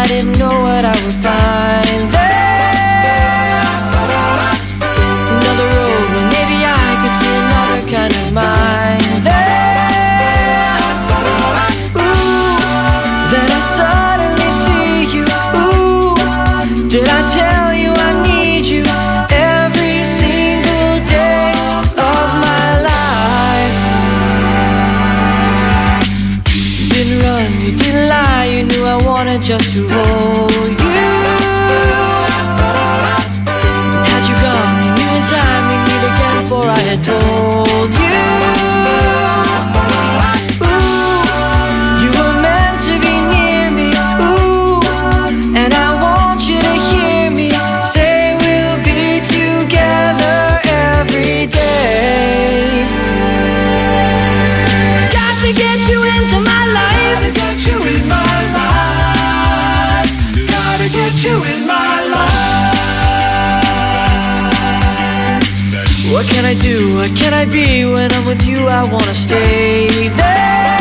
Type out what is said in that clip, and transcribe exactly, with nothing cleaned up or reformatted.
I didn't know what I would find there. Another road where maybe I could see another kind of mind there. Ooh, then I suddenly see you. Ooh, did I tell you I need you every single day of my life? You didn't run, you didn't lie, you knew I wanted just to hold you. And had you gone, you knew in time we'd meet again before I had told you. Ooh, you were meant to be near me. Ooh, and I want you to hear me say we'll be together every day. Got to get you into my life. Gotta get you in my life. Gotta get you in my life. What can I do? What can I be? When I'm with you I wanna stay there.